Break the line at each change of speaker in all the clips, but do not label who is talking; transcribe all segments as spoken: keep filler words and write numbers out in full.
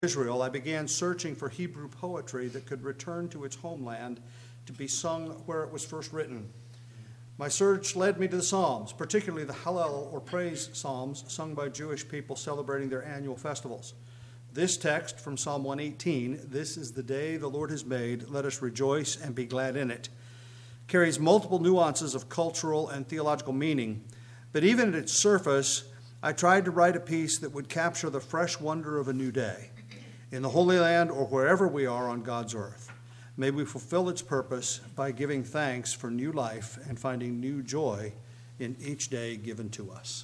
Israel, I began searching for Hebrew poetry that could return to its homeland to be sung where it was first written. My search led me to the Psalms, particularly the Hallel or praise psalms sung by Jewish people celebrating their annual festivals. This text from Psalm one eighteen, "This is the day the Lord has made, let us rejoice and be glad in it," carries multiple nuances of cultural and theological meaning, but even at its surface, I tried to write a piece that would capture the fresh wonder of a new day. In the Holy Land or wherever we are on God's earth, may we fulfill its purpose by giving thanks for new life and finding new joy in each day given to us.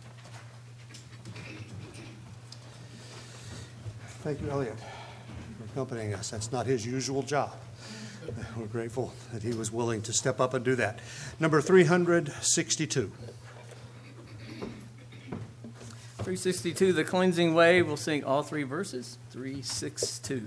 Thank you, Elliot. accompanying us. That's not his usual job. We're grateful that he was willing to step up and do that. Number three hundred sixty-two.
three sixty-two, The Cleansing Way. We'll sing all three verses. three sixty-two.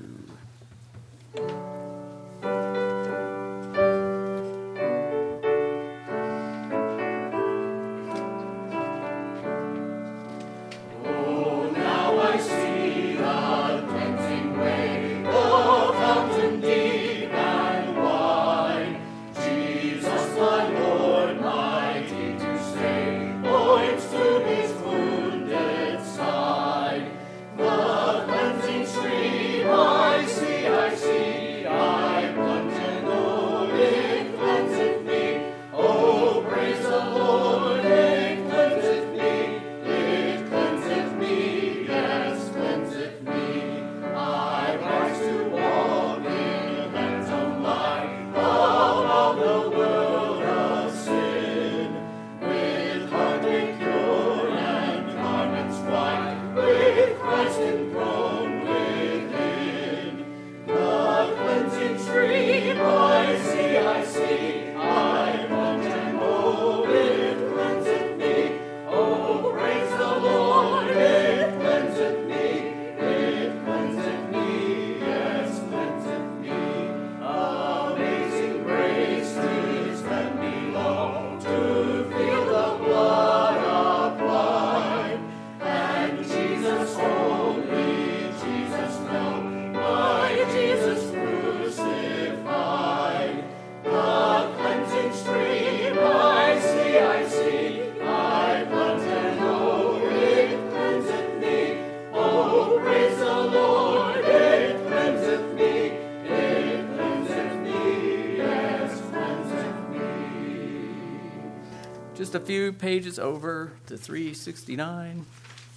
Just a few pages over to three sixty-nine.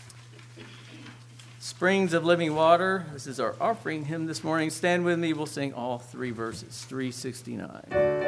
Springs of Living Water. This is our offering hymn this morning. Stand with me. We'll sing all three verses. three sixty-nine.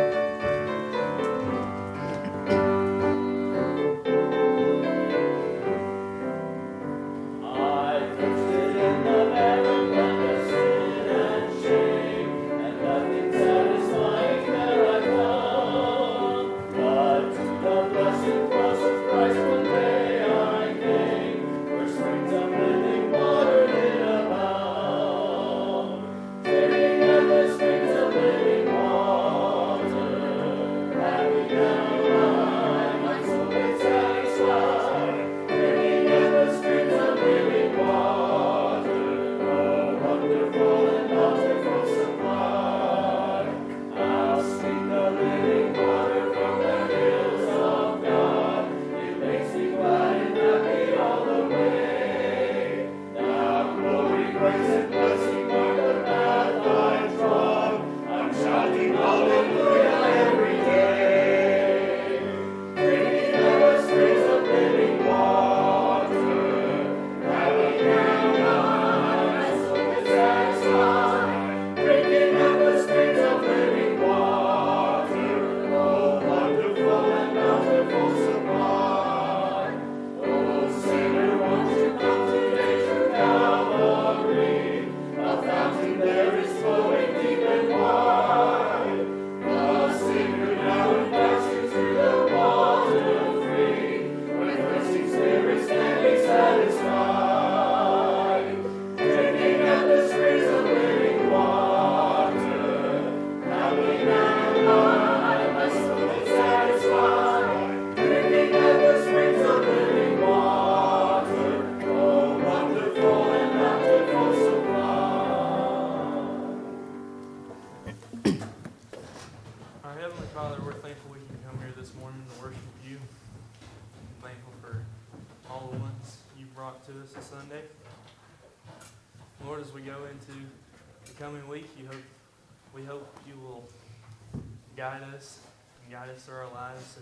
Guide us and guide us through our lives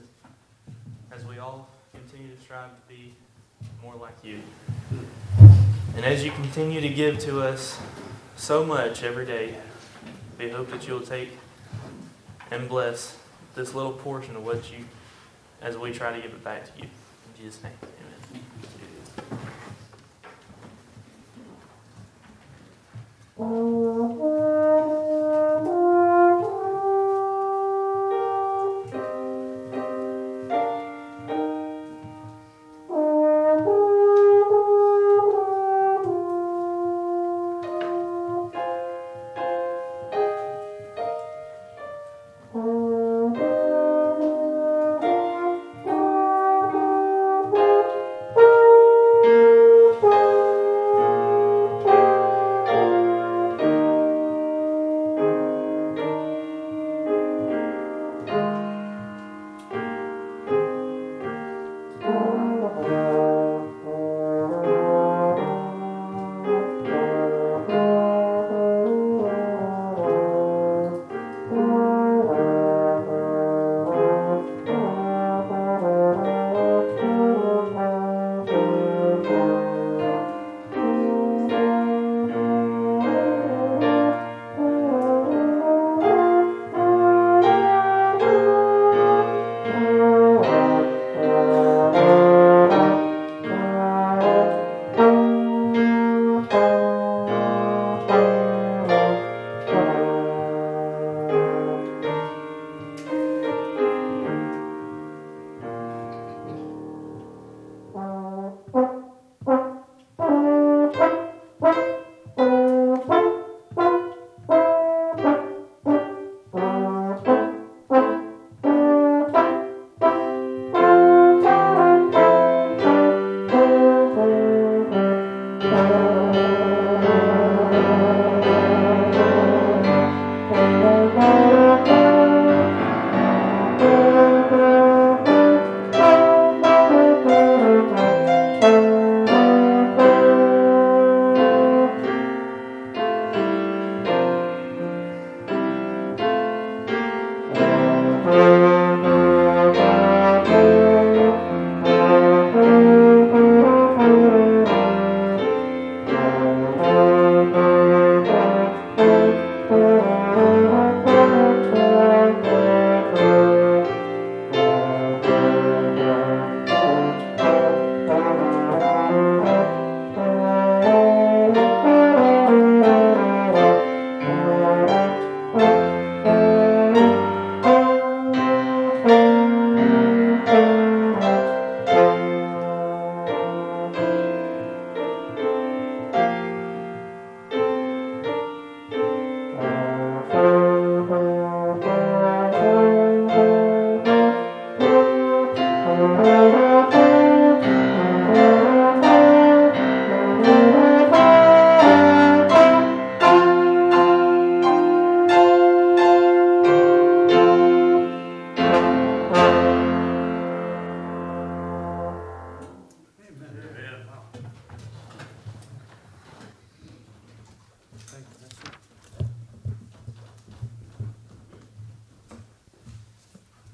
as, as we all continue to strive to be more like you. And as you continue to give to us so much every day, we hope that you'll take and bless this little portion of what you, as we try to give it back to you. In Jesus' name, amen.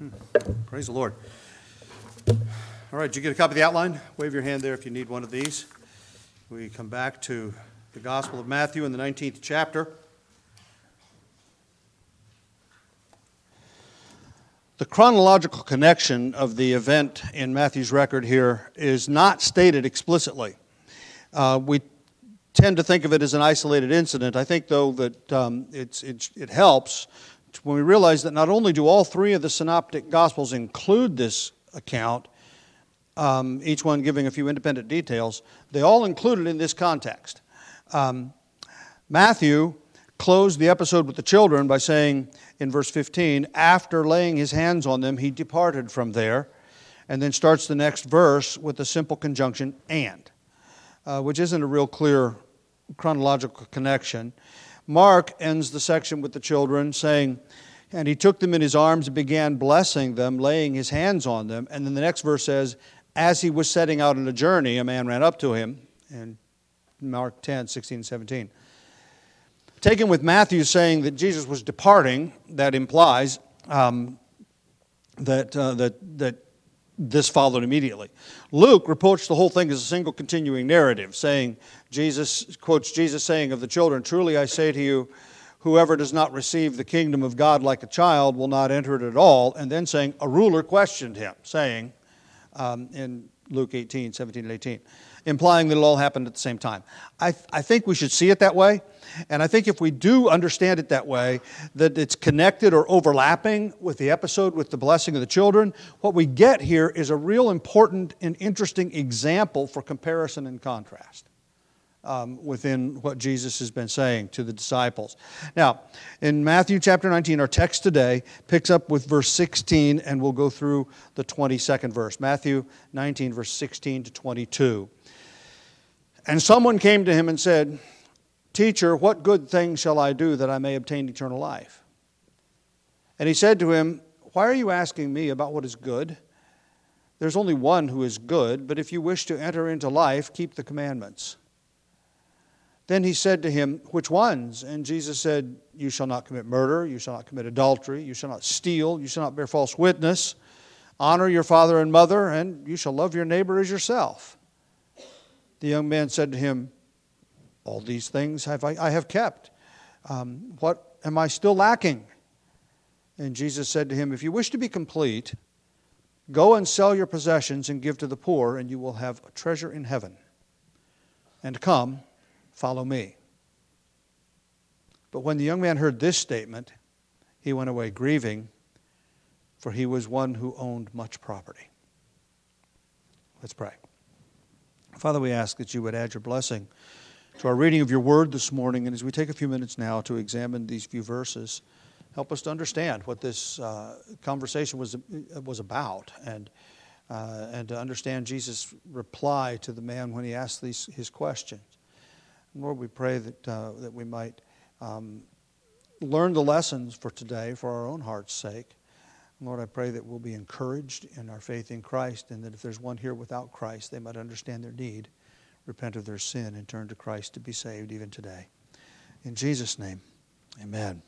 Praise the Lord. All right, did you get a copy of the outline? Wave your hand there if you need one of these. We come back to the Gospel of Matthew in the nineteenth chapter. The chronological connection of the event in Matthew's record here is not stated explicitly. Uh, we tend to think of it as an isolated incident. I think, though, that um, it's, it's, it helps when we realize that not only do all three of the synoptic Gospels include this account, um, each one giving a few independent details, they all include it in this context. Um, Matthew closed the episode with the children by saying in verse fifteen, after laying his hands on them, he departed from there, and then starts the next verse with the simple conjunction, and, uh, which isn't a real clear chronological connection. Mark ends the section with the children saying, and he took them in his arms and began blessing them, laying his hands on them. And then the next verse says, as he was setting out on a journey, a man ran up to him, in Mark ten, sixteen, and seventeen. Taken with Matthew saying that Jesus was departing, that implies um, that, uh, that, that this followed immediately. Luke reports the whole thing as a single continuing narrative, saying, Jesus quotes Jesus saying of the children, truly I say to you, whoever does not receive the kingdom of God like a child will not enter it at all. And then saying, a ruler questioned him, saying, um, in Luke eighteen, seventeen, and eighteen, implying that it all happened at the same time. I, I think we should see it that way. And I think if we do understand it that way, that it's connected or overlapping with the episode with the blessing of the children, what we get here is a real important and interesting example for comparison and contrast um, within what Jesus has been saying to the disciples. Now, in Matthew chapter nineteen, our text today picks up with verse sixteen, and we'll go through the twenty-second verse. Matthew nineteen, verse sixteen to twenty-two. And someone came to him and said, Teacher, what good thing shall I do that I may obtain eternal life? And he said to him, why are you asking me about what is good? There's only one who is good, but if you wish to enter into life, keep the commandments. Then he said to him, which ones? And Jesus said, you shall not commit murder, you shall not commit adultery, you shall not steal, you shall not bear false witness, honor your father and mother, and you shall love your neighbor as yourself. The young man said to him, all these things have I, I have kept. Um, what am I still lacking? And Jesus said to him, if you wish to be complete, go and sell your possessions and give to the poor, and you will have a treasure in heaven. And come, follow me. But when the young man heard this statement, he went away grieving, for he was one who owned much property. Let's pray. Father, we ask that you would add your blessing to our reading of your word this morning, and as we take a few minutes now to examine these few verses, help us to understand what this uh, conversation was was about, and uh, and to understand Jesus' reply to the man when he asked these his questions. And Lord, we pray that uh, that we might um, learn the lessons for today for our own heart's sake. And Lord, I pray that we'll be encouraged in our faith in Christ, and that if there's one here without Christ, they might understand their need, repent of their sin, and turn to Christ to be saved even today. In Jesus' name, amen.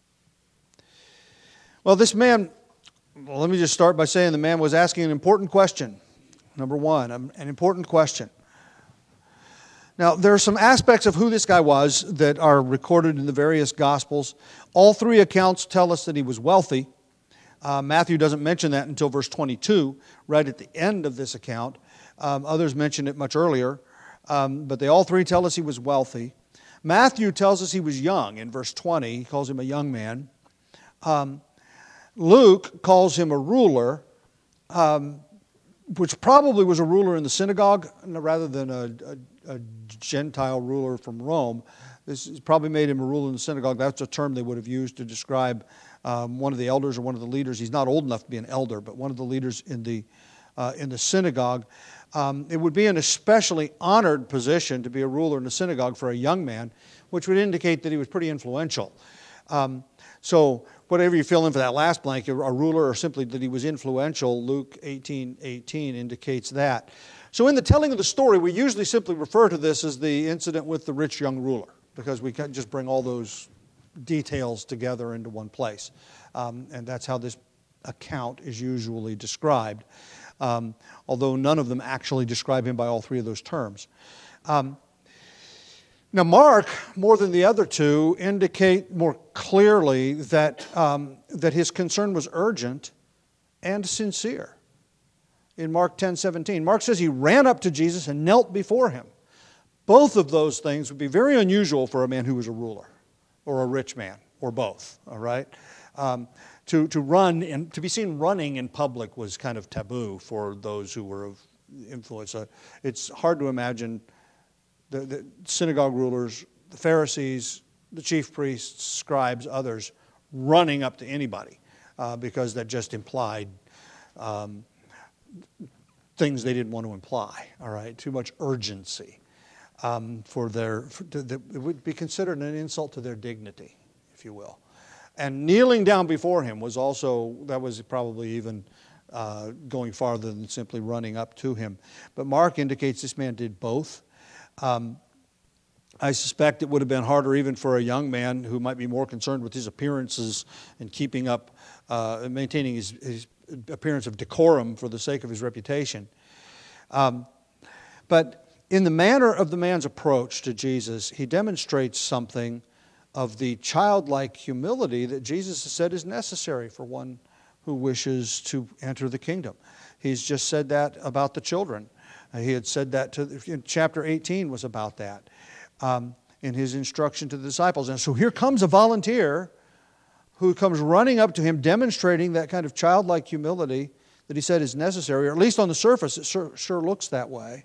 Well, this man, well, let me just start by saying the man was asking an important question. Number one, an important question. Now, there are some aspects of who this guy was that are recorded in the various Gospels. All three accounts tell us that he was wealthy. Uh, Matthew doesn't mention that until verse twenty-two, right at the end of this account. Um, others mention it much earlier. Um, but they all three tell us he was wealthy. Matthew tells us he was young in verse twenty. He calls him a young man. Um, Luke calls him a ruler, um, which probably was a ruler in the synagogue rather than a, a, a Gentile ruler from Rome. This is probably made him a ruler in the synagogue. That's a term they would have used to describe um, one of the elders or one of the leaders. He's not old enough to be an elder, but one of the leaders in the uh, in the synagogue. Um, it would be an especially honored position to be a ruler in the synagogue for a young man, which would indicate that he was pretty influential. Um, so whatever you fill in for that last blank, a ruler or simply that he was influential, Luke eighteen eighteen indicates that. So in the telling of the story, we usually simply refer to this as the incident with the rich young ruler, because we can't just bring all those details together into one place. Um, and that's how this account is usually described, um, although none of them actually describe him by all three of those terms. Um, now, Mark, more than the other two, indicate more clearly that, um, that his concern was urgent and sincere. In Mark ten seventeen, Mark says he ran up to Jesus and knelt before him. Both of those things would be very unusual for a man who was a ruler or a rich man, or both, all right? Um, to, to run, and to be seen running in public was kind of taboo for those who were of influence. Uh, it's hard to imagine the, the synagogue rulers, the Pharisees, the chief priests, scribes, others, running up to anybody, uh, because that just implied um, things they didn't want to imply, all right? Too much urgency. Um, for their, for the, it would be considered an insult to their dignity, if you will. And kneeling down before him was also, that was probably even uh, going farther than simply running up to him. But Mark indicates this man did both. Um, I suspect it would have been harder even for a young man who might be more concerned with his appearances and keeping up, uh, maintaining his, his appearance of decorum for the sake of his reputation. Um, but in the manner of the man's approach to Jesus, he demonstrates something of the childlike humility that Jesus has said is necessary for one who wishes to enter the kingdom. He's just said that about the children. He had said that to, in chapter eighteen was about that um, in his instruction to the disciples. And so here comes a volunteer who comes running up to him, demonstrating that kind of childlike humility that he said is necessary, or at least on the surface it sure, sure looks that way.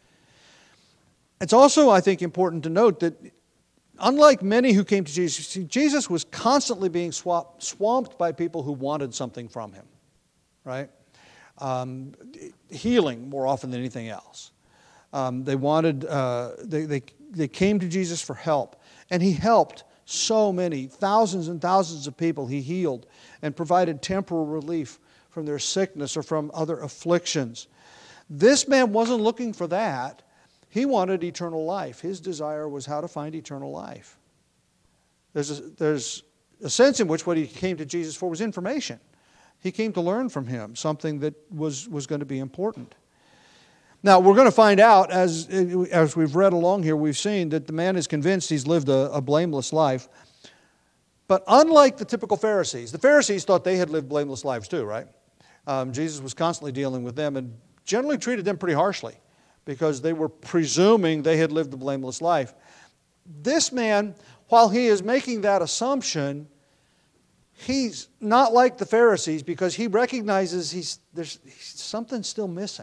It's also, I think, important to note that unlike many who came to Jesus, Jesus was constantly being swamped, swamped by people who wanted something from him, right? Um, healing more often than anything else. Um, they wanted, uh, they, they, they came to Jesus for help, and he helped so many, thousands and thousands of people he healed and provided temporal relief from their sickness or from other afflictions. This man wasn't looking for that. He wanted eternal life. His desire was how to find eternal life. There's a, there's a sense in which what he came to Jesus for was information. He came to learn from him, something that was, was going to be important. Now, we're going to find out, as, as we've read along here, we've seen that the man is convinced he's lived a, a blameless life. But unlike the typical Pharisees, the Pharisees thought they had lived blameless lives too, right? Um, Jesus was constantly dealing with them and generally treated them pretty harshly, because they were presuming they had lived a blameless life. This man, while he is making that assumption, he's not like the Pharisees, because he recognizes he's, there's he's, something still missing.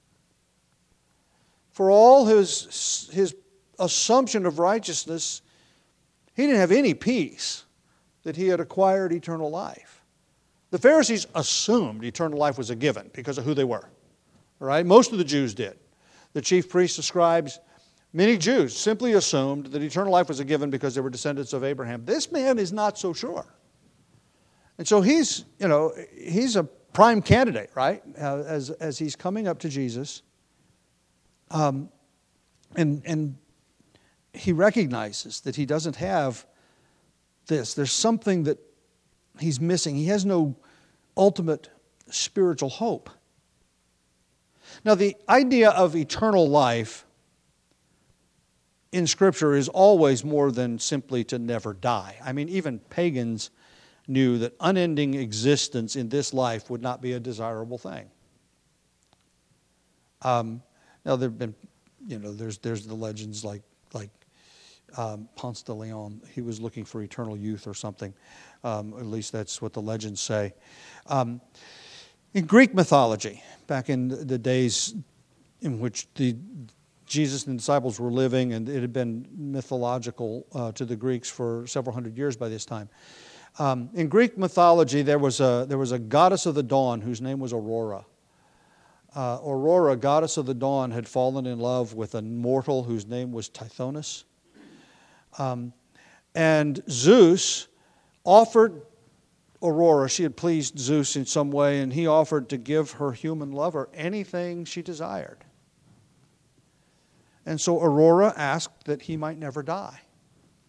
For all his, his assumption of righteousness, he didn't have any peace that he had acquired eternal life. The Pharisees assumed eternal life was a given because of who they were. All right? Most of the Jews did. The chief priests, the scribes, many Jews simply assumed that eternal life was a given because they were descendants of Abraham. This man is not so sure. And so he's, you know, he's a prime candidate, right? Uh, as, as he's coming up to Jesus. Um, and, and he recognizes that he doesn't have this. There's something that he's missing. He has no ultimate spiritual hope. Now, the idea of eternal life in Scripture is always more than simply to never die. I mean, even pagans knew that unending existence in this life would not be a desirable thing. Um, now, there have been, you know, there's there's the legends like like um, Ponce de Leon. He was looking for eternal youth or something. Um, at least that's what the legends say. Um, in Greek mythology, back in the days in which the Jesus and the disciples were living, and it had been mythological uh, to the Greeks for several hundred years by this time. Um, in Greek mythology, there was a there was a goddess of the dawn whose name was Aurora. Uh, Aurora, goddess of the dawn, had fallen in love with a mortal whose name was Tithonus. Um, and Zeus offered Aurora, she had pleased Zeus in some way, and he offered to give her human lover anything she desired. And so Aurora asked that he might never die.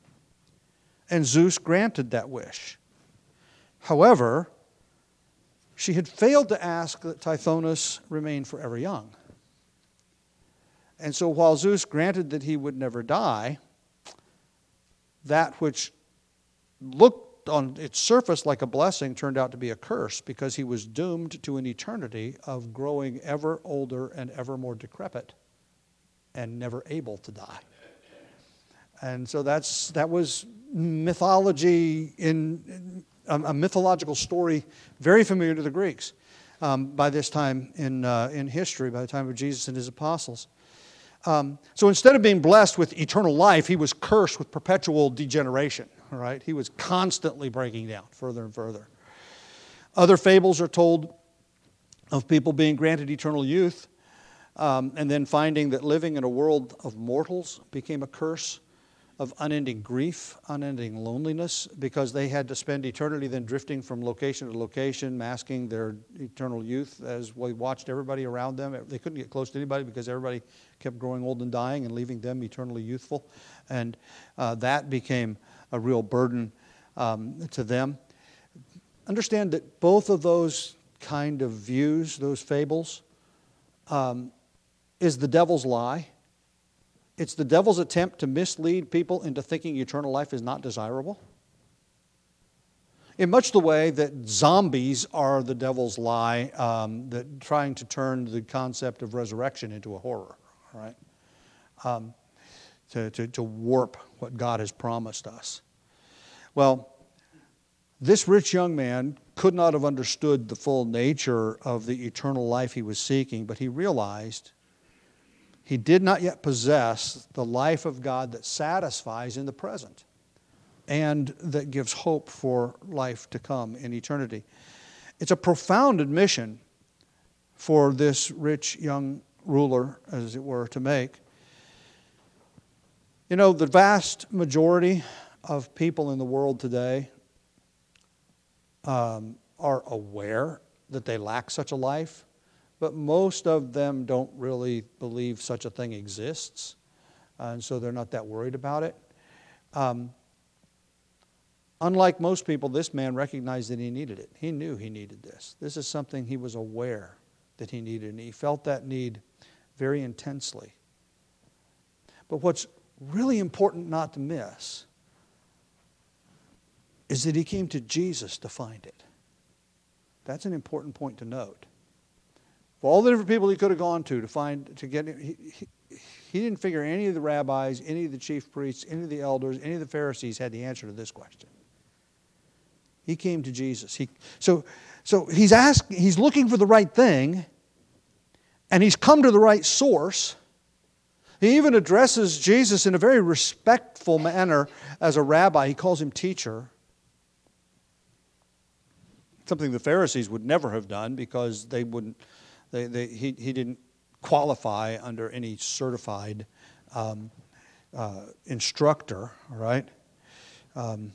And Zeus granted that wish. However, she had failed to ask that Tithonus remain forever young. And so while Zeus granted that he would never die, that which looked on its surface like a blessing turned out to be a curse, because he was doomed to an eternity of growing ever older and ever more decrepit and never able to die. And so that's that was mythology in, in a mythological story very familiar to the Greeks um, by this time in uh, in history, by the time of Jesus and his apostles. Um, so instead of being blessed with eternal life, he was cursed with perpetual degeneration. All right, he was constantly breaking down further and further. Other fables are told of people being granted eternal youth, um, and then finding that living in a world of mortals became a curse of unending grief, unending loneliness, because they had to spend eternity then drifting from location to location, masking their eternal youth as we watched everybody around them. They couldn't get close to anybody because everybody kept growing old and dying and leaving them eternally youthful. And uh, that became a real burden um, to them. Understand that both of those kind of views, those fables, um, is the devil's lie. It's the devil's attempt to mislead people into thinking eternal life is not desirable. In much the way that zombies are the devil's lie, um, that trying to turn the concept of resurrection into a horror, right? Um, to, to, to warp what God has promised us. Well, this rich young man could not have understood the full nature of the eternal life he was seeking, but he realized he did not yet possess the life of God that satisfies in the present and that gives hope for life to come in eternity. It's a profound admission for this rich young ruler, as it were, to make. You know, the vast majority of people in the world today um, are aware that they lack such a life, but most of them don't really believe such a thing exists, uh, and so they're not that worried about it. Um, unlike most people, this man recognized that he needed it. He knew he needed this. This is something he was aware that he needed, and he felt that need very intensely. But what's really important not to miss is that he came to Jesus to find it. That's an important point to note. Of all the different people he could have gone to to find, to get, he, he, he didn't figure any of the rabbis, any of the chief priests, any of the elders, any of the Pharisees had the answer to this question. He came to Jesus. He, so, so he's asking, he's looking for the right thing, and he's come to the right source. He even addresses Jesus in a very respectful manner as a rabbi. He calls him teacher. Something the Pharisees would never have done because they wouldn't. They, they, he, he didn't qualify under any certified um, uh, instructor. All right. Um,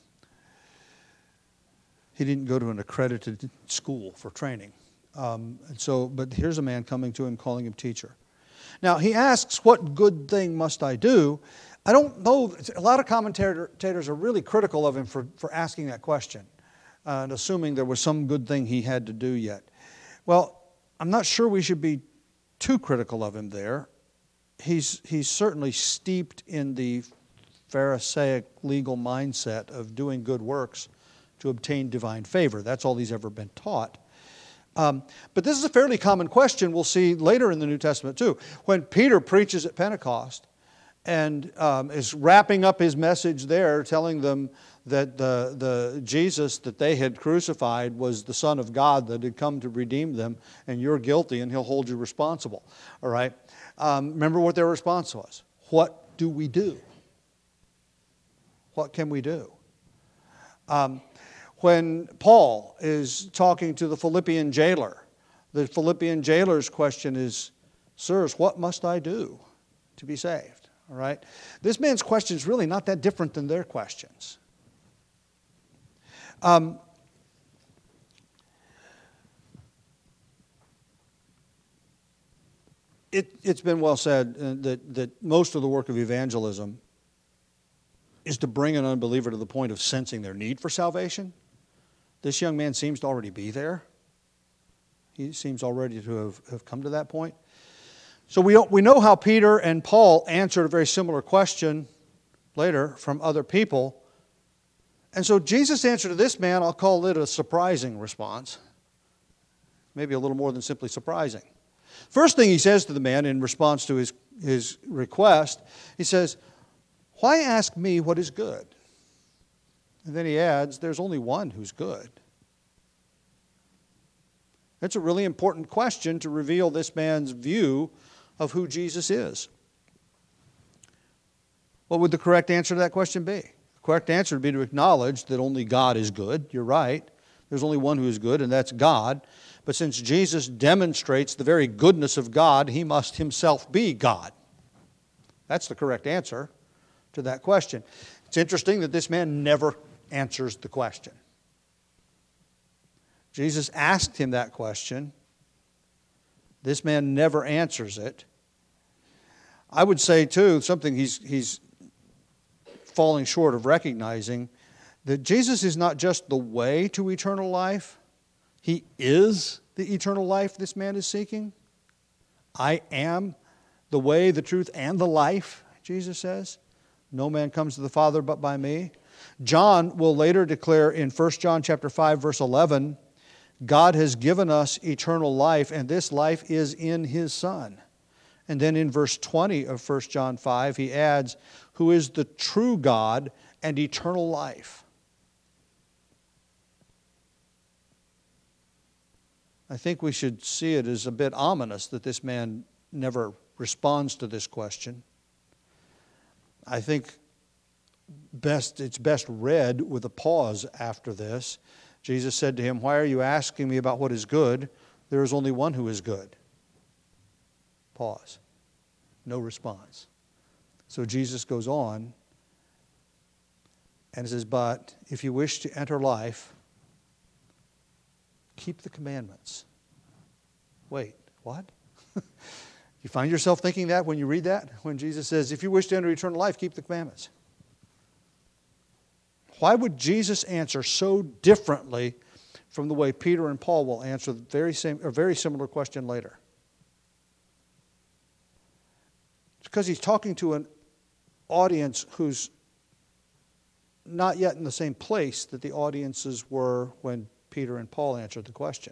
he didn't go to an accredited school for training. Um, and so, but here's a man coming to him, calling him teacher. Now, he asks, what good thing must I do? I don't know. A lot of commentators are really critical of him for, for asking that question uh, and assuming there was some good thing he had to do yet. Well, I'm not sure we should be too critical of him there. He's, he's certainly steeped in the Pharisaic legal mindset of doing good works to obtain divine favor. That's all he's ever been taught. Um, but this is a fairly common question we'll see later in the New Testament too. When Peter preaches at Pentecost and um, is wrapping up his message there, telling them that the, the Jesus that they had crucified was the Son of God that had come to redeem them, and you're guilty and he'll hold you responsible. All right? Um, remember what their response was. What do we do? What can we do? Um, When Paul is talking to the Philippian jailer, the Philippian jailer's question is, sirs, what must I do to be saved? All right? This man's question is really not that different than their questions. Um, it, it's been well said uh, that, that most of the work of evangelism is to bring an unbeliever to the point of sensing their need for salvation. This young man seems to already be there. He seems already to have, have come to that point. So we, don't, we know how Peter and Paul answered a very similar question later from other people. And so Jesus' answer to this man, I'll call it a surprising response. Maybe a little more than simply surprising. First thing he says to the man in response to his, his request, he says, "Why ask me what is good?" And then he adds, "There's only one who's good." That's a really important question to reveal this man's view of who Jesus is. What would the correct answer to that question be? The correct answer would be to acknowledge that only God is good. You're right. There's only one who is good, and that's God. But since Jesus demonstrates the very goodness of God, he must himself be God. That's the correct answer to that question. It's interesting that this man never answers the question. Jesus asked him that question. This man never answers it. I would say, too, something he's, he's falling short of recognizing, that Jesus is not just the way to eternal life. He is the eternal life this man is seeking. I am the way, the truth, and the life, Jesus says. No man comes to the Father but by me. John will later declare in First John chapter five, verse eleven, God has given us eternal life, and this life is in His Son. And then in verse twenty of First John five, he adds, who is the true God and eternal life. I think we should see it as a bit ominous that this man never responds to this question. I think best it's best read with a pause after this. Jesus said to him, "Why are you asking me about what is good? There is only one who is good." Pause. No response. So Jesus goes on and says, "But if you wish to enter life, keep the commandments." Wait, what? You find yourself thinking that when you read that? When Jesus says, if you wish to enter eternal life, keep the commandments. Why would Jesus answer so differently from the way Peter and Paul will answer the very same, a very similar question later? It's because he's talking to an audience who's not yet in the same place that the audiences were when Peter and Paul answered the question.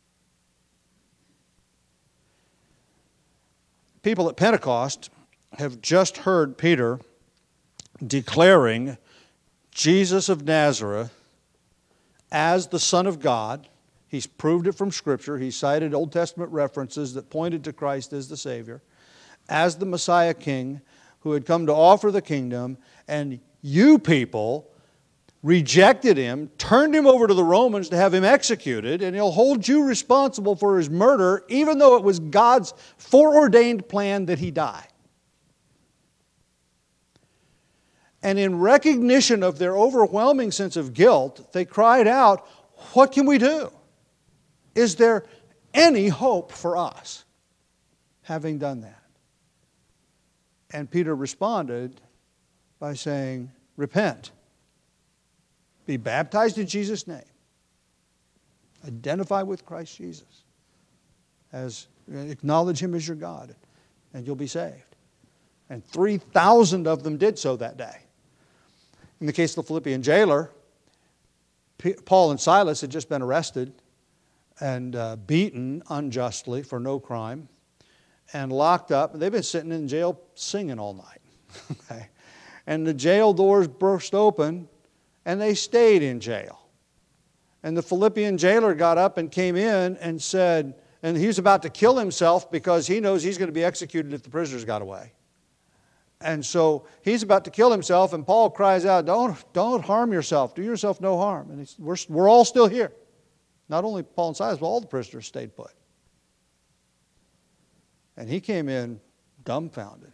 People at Pentecost have just heard Peter declaring Jesus of Nazareth as the Son of God. He's proved it from Scripture. He cited Old Testament references that pointed to Christ as the Savior, as the Messiah King who had come to offer the kingdom, and you people rejected him, turned him over to the Romans to have him executed, and he'll hold you responsible for his murder, even though it was God's foreordained plan that he die. And in recognition of their overwhelming sense of guilt, they cried out, "What can we do? Is there any hope for us?" Having done that. And Peter responded by saying, "Repent. Be baptized in Jesus' name. Identify with Christ Jesus. As acknowledge Him as your God, and you'll be saved." And three thousand of them did so that day. In the case of the Philippian jailer, Paul and Silas had just been arrested and uh, beaten unjustly for no crime and locked up. And they've been sitting in jail singing all night. Okay? And the jail doors burst open, and they stayed in jail. And the Philippian jailer got up and came in and said, and he was about to kill himself because he knows he's going to be executed if the prisoners got away. And so he's about to kill himself, and Paul cries out, don't, don't harm yourself. Do yourself no harm. And he's, we're, we're all still here. Not only Paul and Silas, but all the prisoners stayed put. And he came in dumbfounded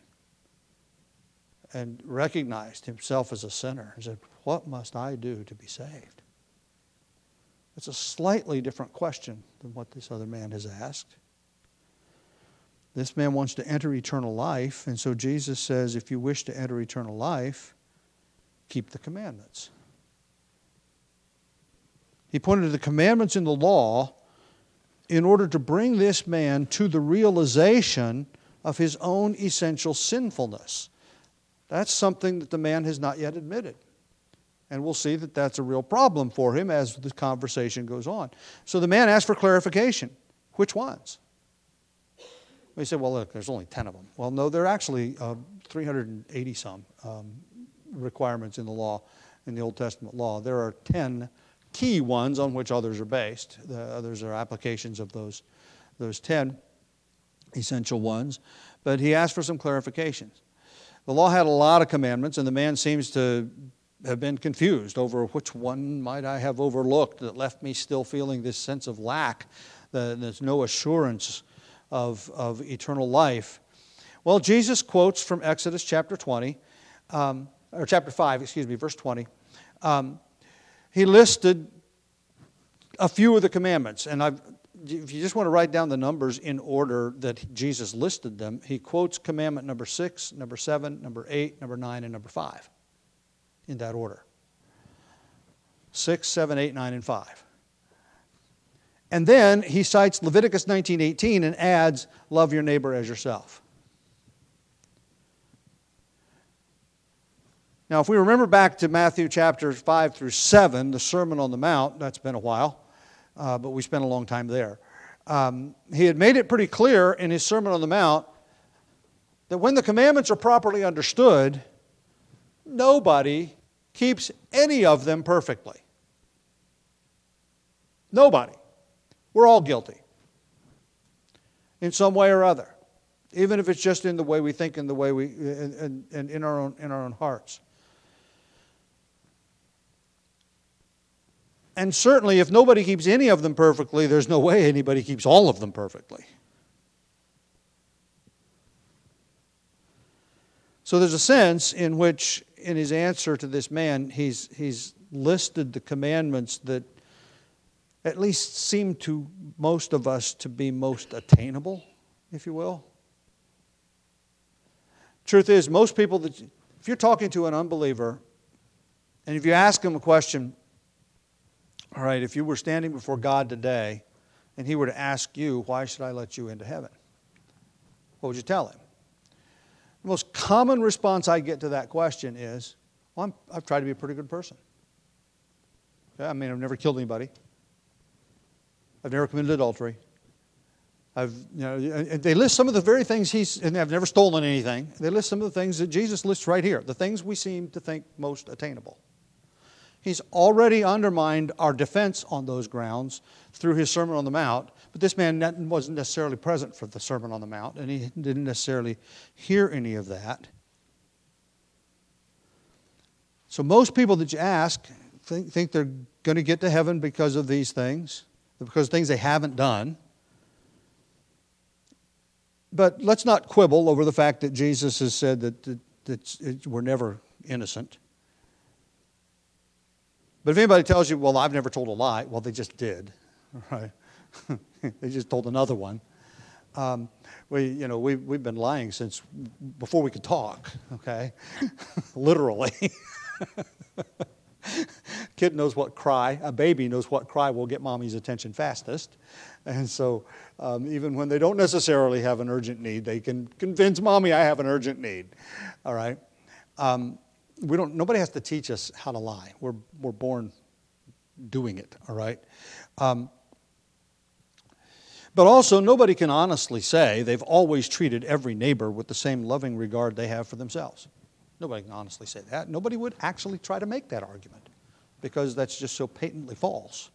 and recognized himself as a sinner and said, "What must I do to be saved?" It's a slightly different question than what this other man has asked. This man wants to enter eternal life, and so Jesus says, if you wish to enter eternal life, keep the commandments. He pointed to the commandments in the law in order to bring this man to the realization of his own essential sinfulness. That's something that the man has not yet admitted. And we'll see that that's a real problem for him as the conversation goes on. So the man asked for clarification. Which ones? We say, well, look, there's only ten of them. Well, no, there are actually uh, three hundred eighty some um, requirements in the law, in the Old Testament law. There are ten key ones on which others are based. The others are applications of those, those ten essential ones. But he asked for some clarifications. The law had a lot of commandments, and the man seems to have been confused over which one might I have overlooked that left me still feeling this sense of lack. There's no assurance of, of eternal life. Well, Jesus quotes from Exodus chapter twenty, um, or chapter five, excuse me, verse twenty. Um, he listed a few of the commandments, and I've, if you just want to write down the numbers in order that Jesus listed them, he quotes commandment number six, number seven, number eight, number nine, and number five. In that order. Six, seven, eight, nine, and five. And then he cites Leviticus nineteen eighteen and adds, love your neighbor as yourself. Now, if we remember back to Matthew chapters five through seven, the Sermon on the Mount, that's been a while, uh, but we spent a long time there. Um, he had made it pretty clear in his Sermon on the Mount that when the commandments are properly understood, nobody keeps any of them perfectly. Nobody. We're all guilty in some way or other, even if it's just in the way we think and the way we and, and in our own in our own hearts. And certainly, if nobody keeps any of them perfectly, there's no way anybody keeps all of them perfectly. So there's a sense in which, in his answer to this man, he's, he's listed the commandments that at least seem to most of us to be most attainable, if you will. Truth is, most people, that if you're talking to an unbeliever, and if you ask him a question, all right, if you were standing before God today, and he were to ask you, why should I let you into heaven? What would you tell him? The most common response I get to that question is, well, I'm, I've tried to be a pretty good person. Okay? I mean, I've never killed anybody. I've never committed adultery. I've, you know, and they list some of the very things he's, and I've never stolen anything. They list some of the things that Jesus lists right here, the things we seem to think most attainable. He's already undermined our defense on those grounds through his Sermon on the Mount, but this man wasn't necessarily present for the Sermon on the Mount, and he didn't necessarily hear any of that. So most people that you ask think, think they're going to get to heaven because of these things, because of things they haven't done. But let's not quibble over the fact that Jesus has said that, that, that we're never innocent. But if anybody tells you, well, I've never told a lie, well, they just did, right? They just told another one. Um, we, you know, we, we've been lying since before we could talk, okay? Literally. Kid knows what cry, a baby knows what cry will get mommy's attention fastest. And so um, even when they don't necessarily have an urgent need, they can convince mommy I have an urgent need, all right? Um, We don't. Nobody has to teach us how to lie. We're we're born doing it. All right. Um, but also, nobody can honestly say they've always treated every neighbor with the same loving regard they have for themselves. Nobody can honestly say that. Nobody would actually try to make that argument because that's just so patently false.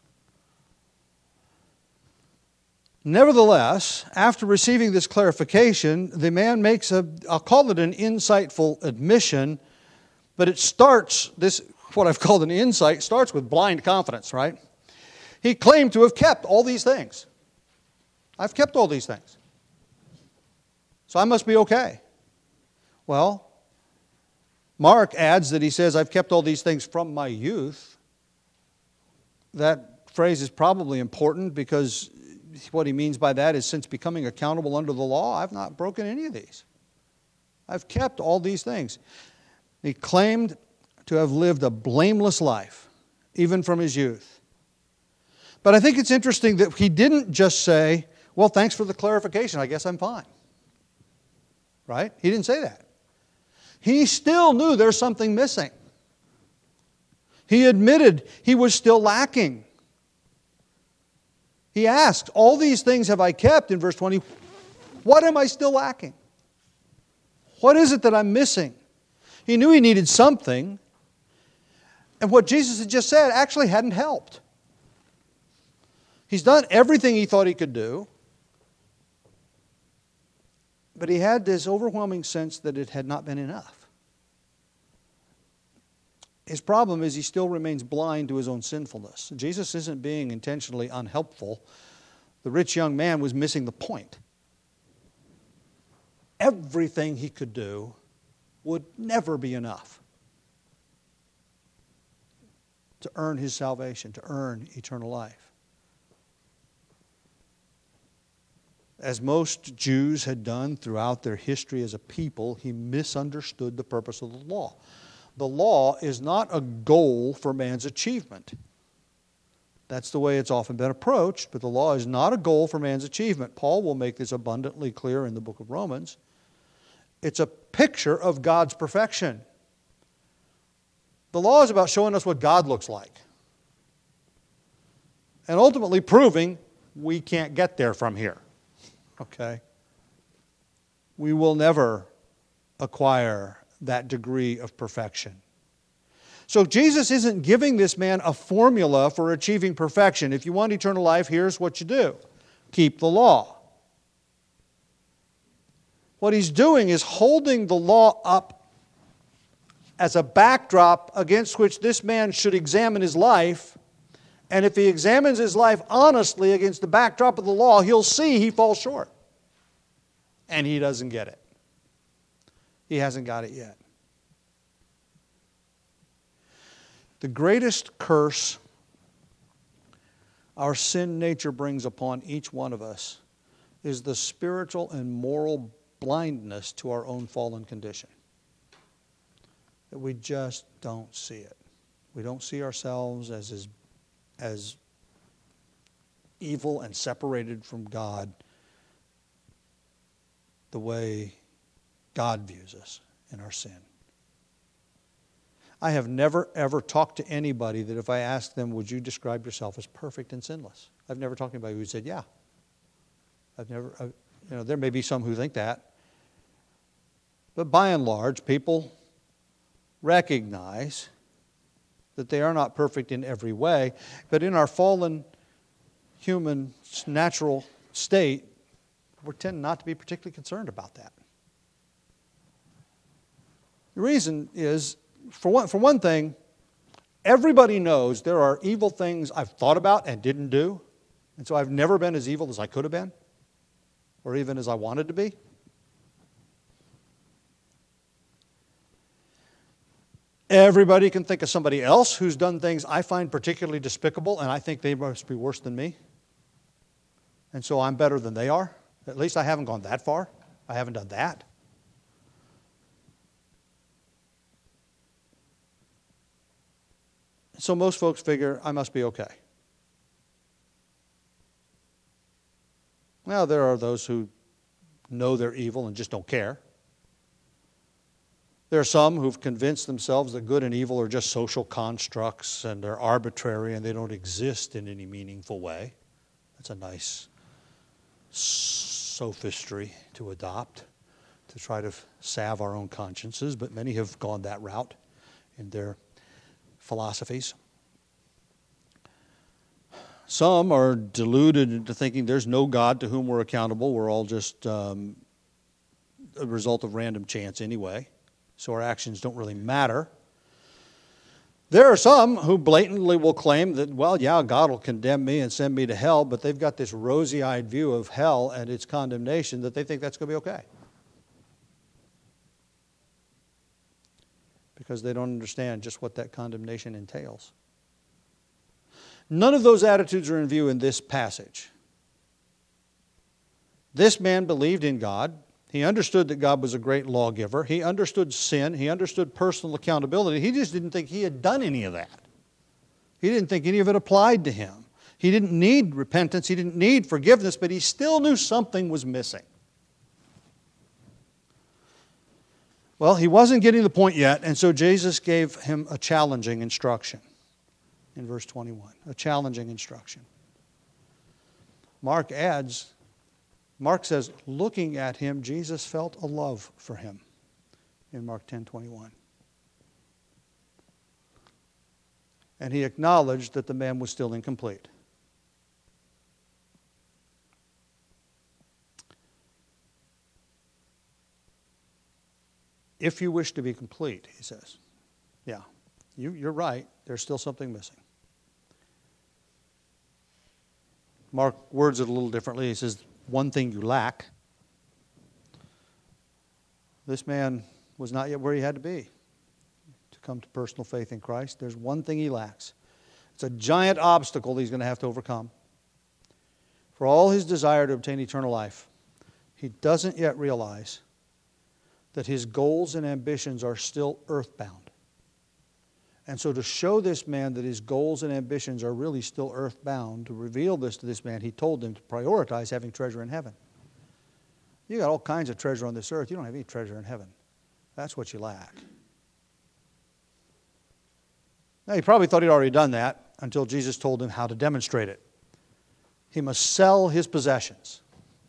Nevertheless, after receiving this clarification, the man makes a, I'll call it an insightful admission. But it starts, this, what I've called an insight, starts with blind confidence, right? He claimed to have kept all these things. I've kept all these things. So I must be okay. Well, Mark adds that he says, I've kept all these things from my youth. That phrase is probably important because what he means by that is since becoming accountable under the law, I've not broken any of these. I've kept all these things. He claimed to have lived a blameless life, even from his youth. But I think it's interesting that he didn't just say, well, thanks for the clarification. I guess I'm fine. Right? He didn't say that. He still knew there's something missing. He admitted he was still lacking. He asked, all these things have I kept, in verse twenty. What am I still lacking? What is it that I'm missing? He knew he needed something. And what Jesus had just said actually hadn't helped. He's done everything he thought he could do. But he had this overwhelming sense that it had not been enough. His problem is he still remains blind to his own sinfulness. Jesus isn't being intentionally unhelpful. The rich young man was missing the point. Everything he could do would never be enough to earn his salvation, to earn eternal life. As most Jews had done throughout their history as a people, he misunderstood the purpose of the law. The law is not a goal for man's achievement. That's the way it's often been approached, but the law is not a goal for man's achievement. Paul will make this abundantly clear in the book of Romans. It's a picture of God's perfection. The law is about showing us what God looks like, and ultimately proving we can't get there from here. Okay? We will never acquire that degree of perfection. So Jesus isn't giving this man a formula for achieving perfection. If you want eternal life, here's what you do. Keep the law. What he's doing is holding the law up as a backdrop against which this man should examine his life. And if he examines his life honestly against the backdrop of the law, he'll see he falls short. And he doesn't get it. He hasn't got it yet. The greatest curse our sin nature brings upon each one of us is the spiritual and moral blindness to our own fallen condition. That we just don't see it. We don't see ourselves as, as, as evil and separated from God the way God views us in our sin. I have never, ever talked to anybody that if I asked them, would you describe yourself as perfect and sinless? I've never talked to anybody who said, yeah. I've never, I, you know, there may be some who think that. But by and large, people recognize that they are not perfect in every way. But in our fallen human natural state, we tend not to be particularly concerned about that. The reason is, for one, for one thing, everybody knows there are evil things I've thought about and didn't do. And so I've never been as evil as I could have been, or even as I wanted to be. Everybody can think of somebody else who's done things I find particularly despicable, and I think they must be worse than me. And so I'm better than they are. At least I haven't gone that far. I haven't done that. So most folks figure, I must be okay. Now, there are those who know they're evil and just don't care. There are some who've convinced themselves that good and evil are just social constructs and they're arbitrary and they don't exist in any meaningful way. That's a nice sophistry to adopt, to try to salve our own consciences, but many have gone that route in their philosophies. Some are deluded into thinking there's no God to whom we're accountable. We're all just um, a result of random chance anyway, so our actions don't really matter. There are some who blatantly will claim that, well, yeah, God will condemn me and send me to hell, but they've got this rosy-eyed view of hell and its condemnation that they think that's going to be okay. Because they don't understand just what that condemnation entails. None of those attitudes are in view in this passage. This man believed in God. He understood that God was a great lawgiver. He understood sin. He understood personal accountability. He just didn't think he had done any of that. He didn't think any of it applied to him. He didn't need repentance. He didn't need forgiveness, but he still knew something was missing. Well, he wasn't getting the point yet, and so Jesus gave him a challenging instruction in verse twenty-one. A challenging instruction. Mark adds, Mark says, looking at him, Jesus felt a love for him in Mark ten twenty-one. And he acknowledged that the man was still incomplete. If you wish to be complete, he says. Yeah, you, you're right. There's still something missing. Mark words it a little differently. He says, one thing you lack. This man was not yet where he had to be to come to personal faith in Christ. There's one thing he lacks. It's a giant obstacle that he's going to have to overcome. For all his desire to obtain eternal life, he doesn't yet realize that his goals and ambitions are still earthbound. And so to show this man that his goals and ambitions are really still earthbound, to reveal this to this man, he told him to prioritize having treasure in heaven. You got all kinds of treasure on this earth. You don't have any treasure in heaven. That's what you lack. Now, he probably thought he'd already done that until Jesus told him how to demonstrate it. He must sell his possessions.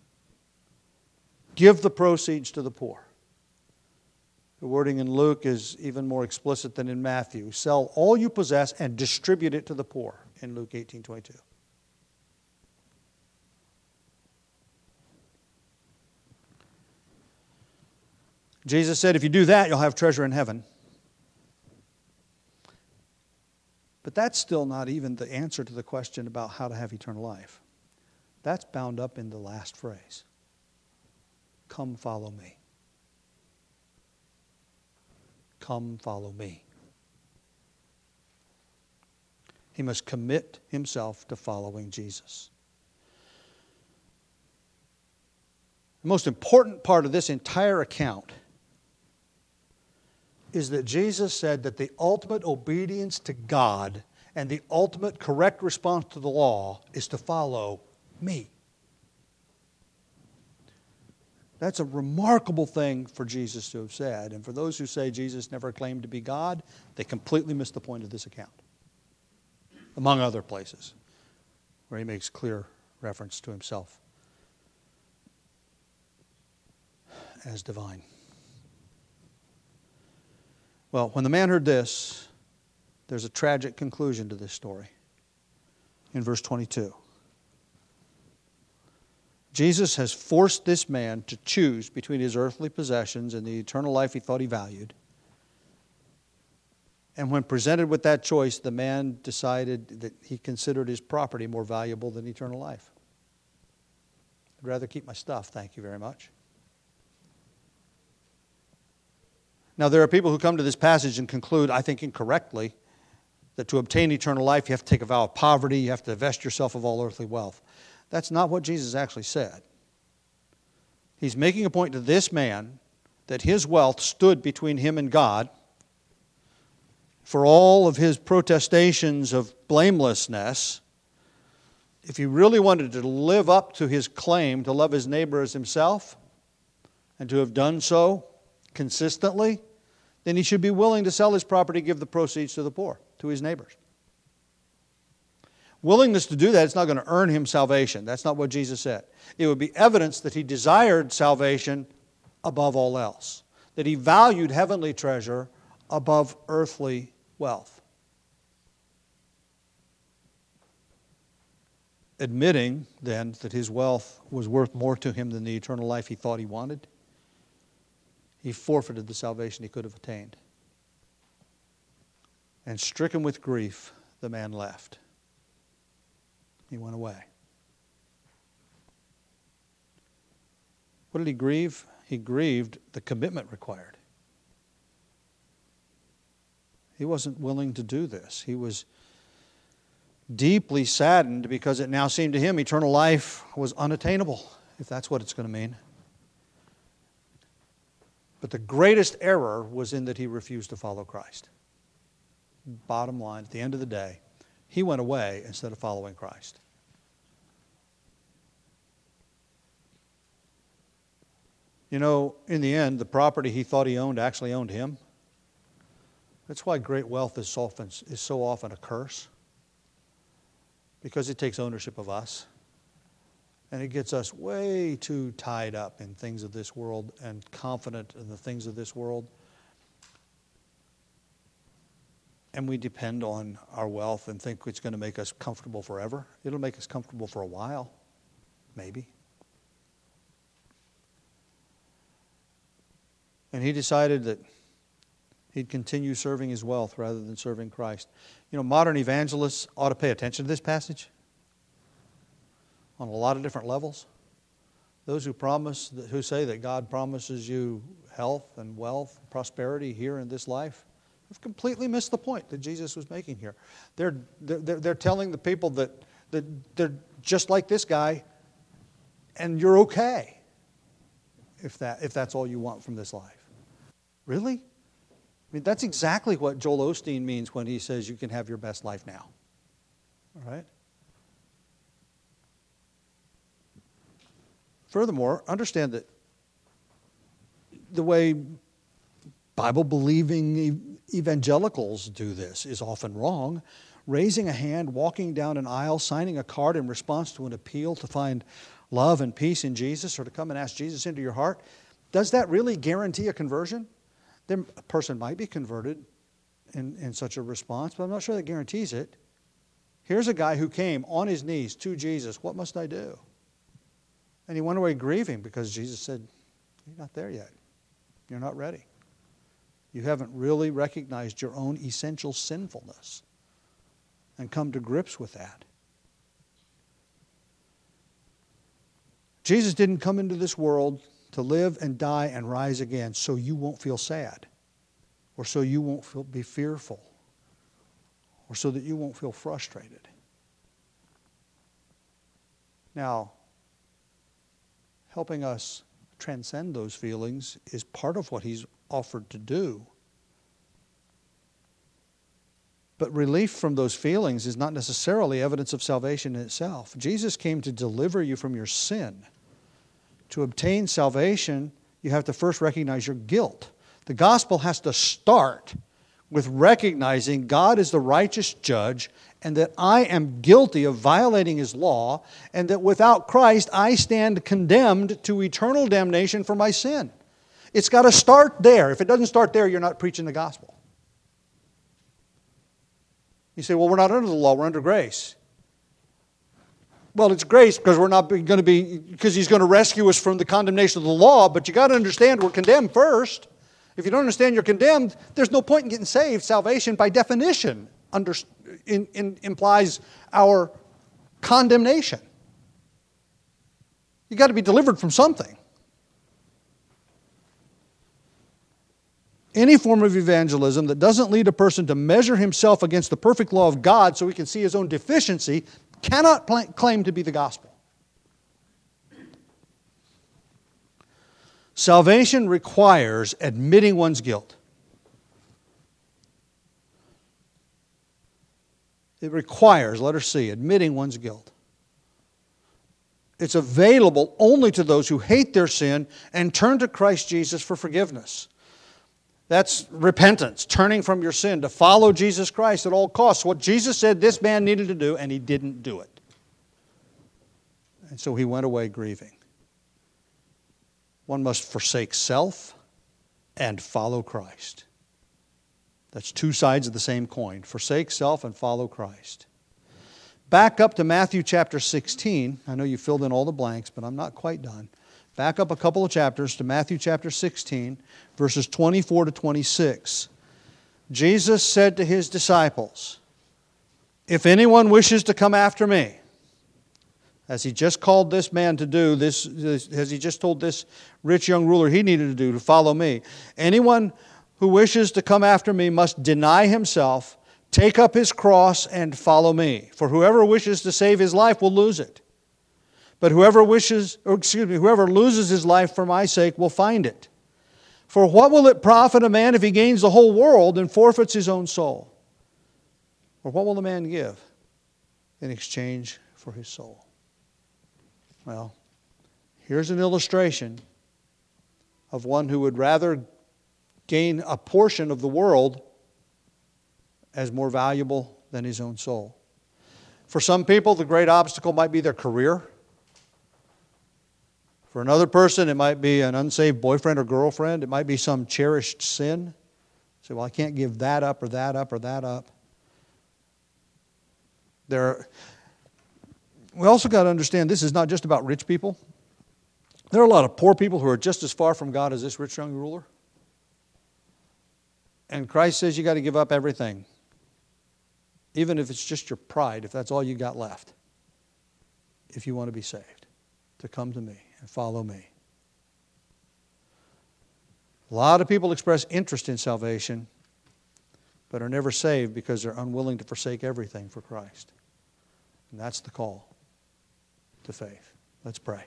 Give the proceeds to the poor. The wording in Luke is even more explicit than in Matthew. Sell all you possess and distribute it to the poor in Luke eighteen twenty-two. Jesus said, if you do that, you'll have treasure in heaven. But that's still not even the answer to the question about how to have eternal life. That's bound up in the last phrase. Come follow me. Come follow me. He must commit himself to following Jesus. The most important part of this entire account is that Jesus said that the ultimate obedience to God and the ultimate correct response to the law is to follow me. That's a remarkable thing for Jesus to have said. And for those who say Jesus never claimed to be God, they completely miss the point of this account. Among other places where he makes clear reference to himself as divine. Well, when the man heard this, there's a tragic conclusion to this story. In verse twenty-two. Jesus has forced this man to choose between his earthly possessions and the eternal life he thought he valued. And when presented with that choice, the man decided that he considered his property more valuable than eternal life. I'd rather keep my stuff, thank you very much. Now, there are people who come to this passage and conclude, I think incorrectly, that to obtain eternal life, you have to take a vow of poverty, you have to divest yourself of all earthly wealth. That's not what Jesus actually said. He's making a point to this man that his wealth stood between him and God. For all of his protestations of blamelessness, if he really wanted to live up to his claim to love his neighbor as himself, and to have done so consistently, then he should be willing to sell his property, give the proceeds to the poor, to his neighbors. Willingness to do that, it's not going to earn him salvation. That's not what Jesus said. It would be evidence that he desired salvation above all else, that he valued heavenly treasure above earthly wealth. Admitting, then, that his wealth was worth more to him than the eternal life he thought he wanted, he forfeited the salvation he could have attained. And stricken with grief, the man left. He went away. What did he grieve? He grieved the commitment required. He wasn't willing to do this. He was deeply saddened because it now seemed to him eternal life was unattainable, if that's what it's going to mean. But the greatest error was in that he refused to follow Christ. Bottom line, at the end of the day, he went away instead of following Christ. You know, in the end, the property he thought he owned actually owned him. That's why great wealth is, often, is so often a curse. Because it takes ownership of us. And it gets us way too tied up in things of this world and confident in the things of this world. And we depend on our wealth and think it's going to make us comfortable forever. It'll make us comfortable for a while, maybe. And he decided that he'd continue serving his wealth rather than serving Christ. You know, modern evangelists ought to pay attention to this passage on a lot of different levels. Those who promise, who say that God promises you health and wealth, prosperity here in this life, have completely missed the point that Jesus was making here. They're, they're, they're telling the people that, that they're just like this guy, and you're okay if that if that's all you want from this life. Really? I mean, that's exactly what Joel Osteen means when he says you can have your best life now. All right? Furthermore, understand that the way Bible-believing evangelicals do this is often wrong. Raising a hand, walking down an aisle, signing a card in response to an appeal to find love and peace in Jesus or to come and ask Jesus into your heart, does that really guarantee a conversion? Then a person might be converted in, in such a response, but I'm not sure that guarantees it. Here's a guy who came on his knees to Jesus. What must I do? And he went away grieving because Jesus said, you're not there yet. You're not ready. You haven't really recognized your own essential sinfulness and come to grips with that. Jesus didn't come into this world to live and die and rise again so you won't feel sad or so you won't feel, be fearful or so that you won't feel frustrated. Now, helping us transcend those feelings is part of what he's offered to do. But relief from those feelings is not necessarily evidence of salvation in itself. Jesus came to deliver you from your sin. To obtain salvation, you have to first recognize your guilt. The gospel has to start with recognizing God is the righteous judge and that I am guilty of violating His law and that without Christ I stand condemned to eternal damnation for my sin. It's got to start there. If it doesn't start there, you're not preaching the gospel. You say, well, we're not under the law, we're under grace. Well, it's grace because we're not going to be, because He's going to rescue us from the condemnation of the law, but you got to understand we're condemned first. If you don't understand you're condemned, there's no point in getting saved. Salvation, by definition, under, in, in, implies our condemnation. You got to be delivered from something. Any form of evangelism that doesn't lead a person to measure himself against the perfect law of God so he can see his own deficiency cannot pl- claim to be the gospel. Salvation requires admitting one's guilt. It requires, letter C, admitting one's guilt. It's available only to those who hate their sin and turn to Christ Jesus for forgiveness. That's repentance, turning from your sin to follow Jesus Christ at all costs. What Jesus said this man needed to do, and he didn't do it. And so he went away grieving. One must forsake self and follow Christ. That's two sides of the same coin. Forsake self and follow Christ. Back up to Matthew chapter sixteen. I know you filled in all the blanks, but I'm not quite done. Back up a couple of chapters to Matthew chapter sixteen, verses twenty-four to twenty-six. Jesus said to His disciples, if anyone wishes to come after me, as He just called this man to do, this, this as He just told this rich young ruler he needed to do, to follow me. Anyone who wishes to come after me must deny himself, take up his cross, and follow me. For whoever wishes to save his life will lose it. But whoever wishes, or excuse me, whoever loses his life for my sake will find it. For what will it profit a man if he gains the whole world and forfeits his own soul? Or what will a man give in exchange for his soul. Well, here's an illustration of one who would rather gain a portion of the world as more valuable than his own soul. For some people, the great obstacle might be their career. For another person, it might be an unsaved boyfriend or girlfriend. It might be some cherished sin. Say, well, I can't give that up or that up or that up. There are, we also got to understand this is not just about rich people. There are a lot of poor people who are just as far from God as this rich young ruler. And Christ says you got to give up everything. Even if it's just your pride, if that's all you got left. If you want to be saved. To come to me and follow me. A lot of people express interest in salvation, but are never saved because they're unwilling to forsake everything for Christ. And that's the call to faith. Let's pray.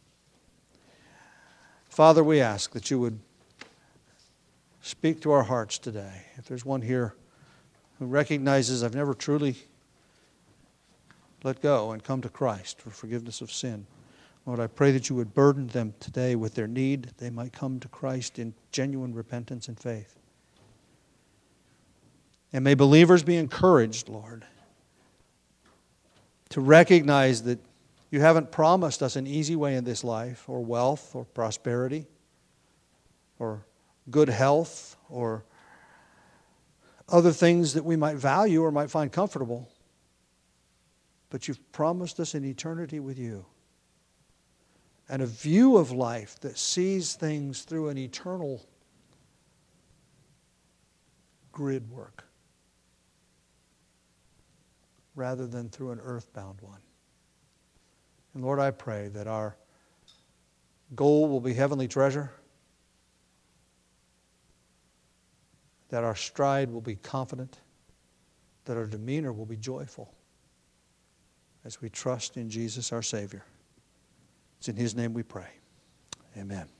Father, we ask that you would speak to our hearts today. If there's one here who recognizes I've never truly let go and come to Christ for forgiveness of sin, Lord, I pray that you would burden them today with their need. They might come to Christ in genuine repentance and faith. And may believers be encouraged, Lord, to recognize that you haven't promised us an easy way in this life, or wealth, or prosperity, or good health, or other things that we might value or might find comfortable. But you've promised us an eternity with you. And a view of life that sees things through an eternal grid work rather than through an earthbound one. And Lord, I pray that our goal will be heavenly treasure, that our stride will be confident, that our demeanor will be joyful as we trust in Jesus our Savior. It's in His name we pray. Amen.